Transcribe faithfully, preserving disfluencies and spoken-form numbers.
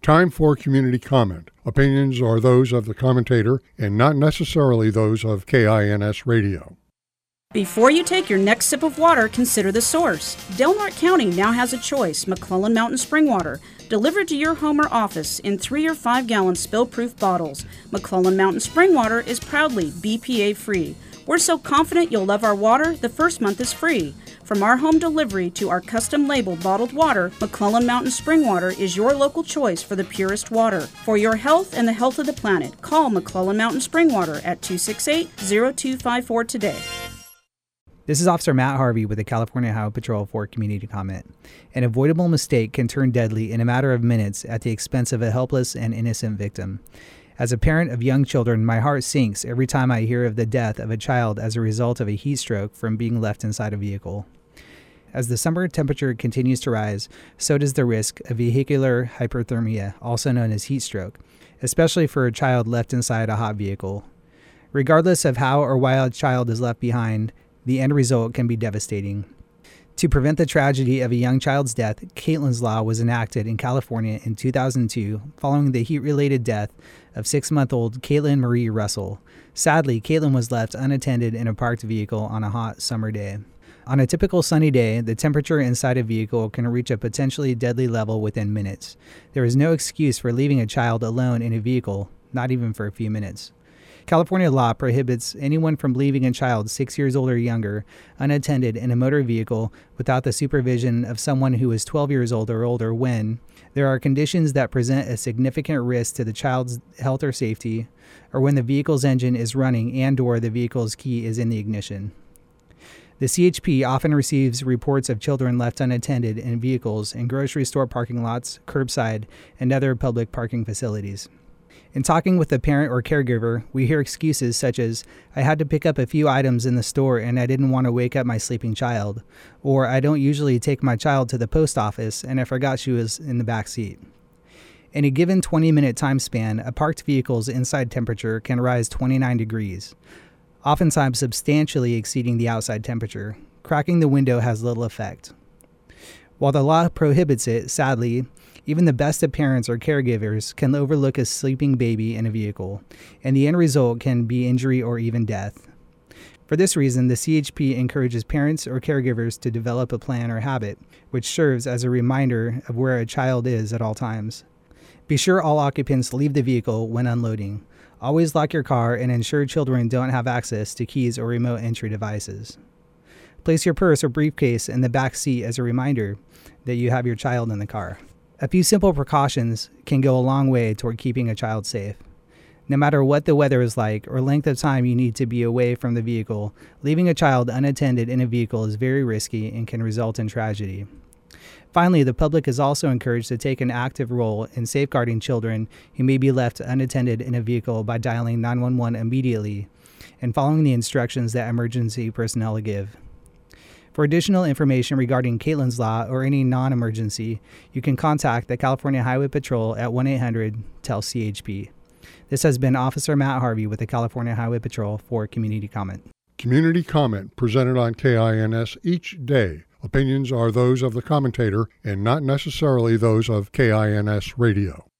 Time for community comment. Opinions are those of the commentator and not necessarily those of K I N S Radio. Before you take your next sip of water, consider the source. Del Norte County now has a choice: McClellan Mountain Spring Water, delivered to your home or office in three or five gallon spill-proof bottles. McClellan Mountain Spring Water is proudly B P A-free. We're so confident you'll love our water, the first month is free. From our home delivery to our custom-labeled bottled water, McClellan Mountain Spring Water is your local choice for the purest water. For your health and the health of the planet, call McClellan Mountain Spring Water at two six eight, zero two five four today. This is Officer Matt Harvey with the California Highway Patrol for Community Comment. An avoidable mistake can turn deadly in a matter of minutes at the expense of a helpless and innocent victim. As a parent of young children, my heart sinks every time I hear of the death of a child as a result of a heat stroke from being left inside a vehicle. As the summer temperature continues to rise, so does the risk of vehicular hyperthermia, also known as heat stroke, especially for a child left inside a hot vehicle. Regardless of how or why a child is left behind, the end result can be devastating. To prevent the tragedy of a young child's death, Caitlin's Law was enacted in California in two thousand two following the heat-related death of six-month-old Caitlin Marie Russell. Sadly, Caitlin was left unattended in a parked vehicle on a hot summer day. On a typical sunny day, the temperature inside a vehicle can reach a potentially deadly level within minutes. There is no excuse for leaving a child alone in a vehicle, not even for a few minutes. California law prohibits anyone from leaving a child six years old or younger unattended in a motor vehicle without the supervision of someone who is twelve years old or older when there are conditions that present a significant risk to the child's health or safety, or when the vehicle's engine is running and/or the vehicle's key is in the ignition. The C H P often receives reports of children left unattended in vehicles in grocery store parking lots, curbside, and other public parking facilities. In talking with a parent or caregiver, we hear excuses such as, "I had to pick up a few items in the store and I didn't want to wake up my sleeping child," or "I don't usually take my child to the post office and I forgot she was in the back seat." In a given twenty-minute time span, a parked vehicle's inside temperature can rise twenty-nine degrees, oftentimes substantially exceeding the outside temperature. Cracking the window has little effect. While the law prohibits it, sadly, even the best of parents or caregivers can overlook a sleeping baby in a vehicle, and the end result can be injury or even death. For this reason, the C H P encourages parents or caregivers to develop a plan or habit, which serves as a reminder of where a child is at all times. Be sure all occupants leave the vehicle when unloading. Always lock your car and ensure children don't have access to keys or remote entry devices. Place your purse or briefcase in the back seat as a reminder that you have your child in the car. A few simple precautions can go a long way toward keeping a child safe. No matter what the weather is like or length of time you need to be away from the vehicle, leaving a child unattended in a vehicle is very risky and can result in tragedy. Finally, the public is also encouraged to take an active role in safeguarding children who may be left unattended in a vehicle by dialing nine one one immediately and following the instructions that emergency personnel give. For additional information regarding Caitlin's Law or any non-emergency, you can contact the California Highway Patrol at one eight hundred T E L C H P. This has been Officer Matt Harvey with the California Highway Patrol for Community Comment. Community comment presented on K I N S each day. Opinions are those of the commentator and not necessarily those of K I N S Radio.